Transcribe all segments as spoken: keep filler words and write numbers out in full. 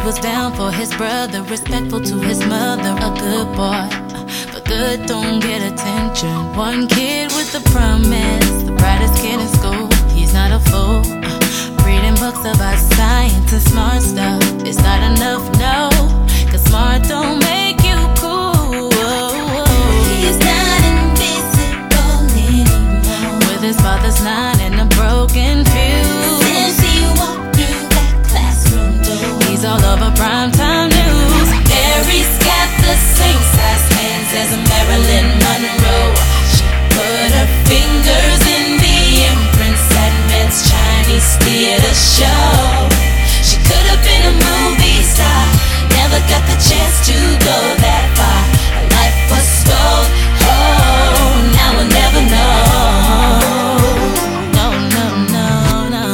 was down for his brother, respectful to his mother, a good boy. But good don't get attention. One kid with a promise, the brightest kid in school. He's not a fool. Reading books about science and smart stuff. It's not enough, no, cause smart don't make you cool. He's not invisible anymore. With his father's line and a broken fuse. Since he walked through that classroom door, He's all over primetime news. Mary's got the same size hands as a Marilyn Monroe. She put her fingers in the imprints at Met's Chinese theater show. She could have been a movie star, never got the chance to go that far. Her life was stole, oh, now we'll never know. No, no, no, no.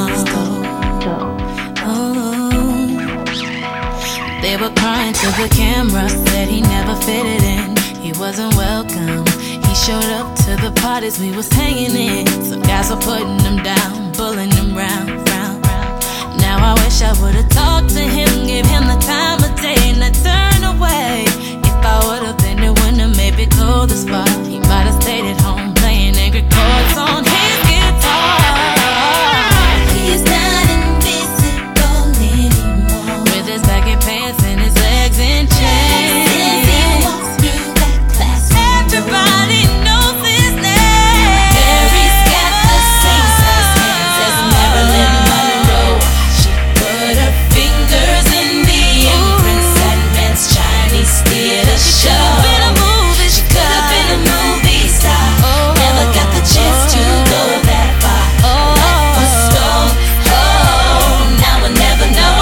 Oh. They were crying to the camera, said he never fitted in. He wasn't welcome. He showed up to the parties we was hanging in. Some guys were putting him down, bullying him round, round, round. Now I wish I would've talked to him, give him the time of day, and I turn away. If I would've been the winner, maybe go the spot. He might've stayed at home playing angry chords on his guitar. He's not invisible anymore. With his baggy pants and his legs in chains. Since he walked through that classroom door, Everybody knows his name. Mary's got the same size hands as Marilyn Monroe. She put her fingers in the imprints at Met's Chinese theater show. Been a movie She could have been a movie star, never got the chance to go that far. Her life was stole, oh, now we'll never know.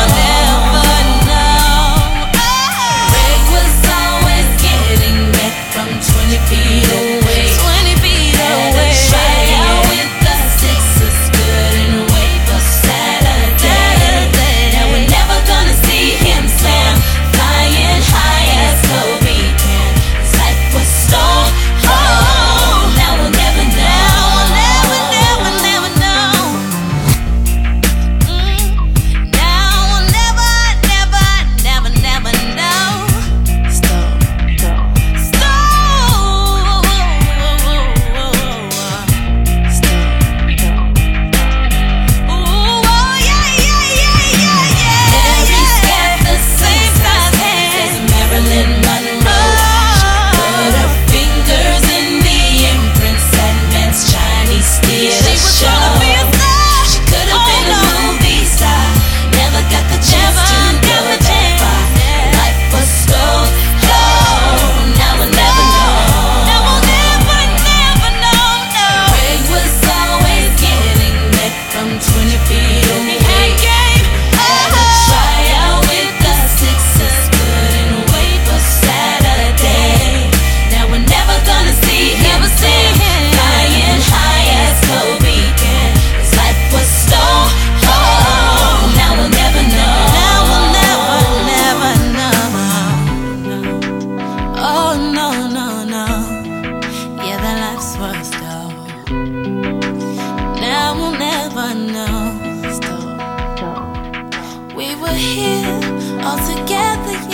Greg was always getting back from twenty feet away. twenty feet Had a away. tryout with the Sixers, couldn't wait for Saturday. Now we're never gonna see him slam, flying high as Kobe can. His life was stole, oh, now we'll never know. Never, never, never know. Mm. Now we'll never, never, never, never know. Stop. Stop. Stop. Ooh, oh, yeah, yeah, yeah, yeah, yeah. Mary's got the same size hands as Marilyn Monroe. She put her fingers in the imprints at Met's Chinese theater She was show. gonna be a star. She could have Oh, been a no. movie star, never got the chance Never, to go never that chance, far. yeah. Her life was stole, oh, now we'll never know. Now we'll never, never know, no. Greg was always getting back from twenty feet away. Hey, game. Had a tryout with the Sixers, couldn't wait for Saturday. Now we're never gonna see him Never see slam, him. flying high as Kobe can. His life was stole, oh, now we'll never know. Now we'll never, never know. Oh, no, no, no. Yeah, that life's was stole. Now we'll never know. Stole. We were here all together,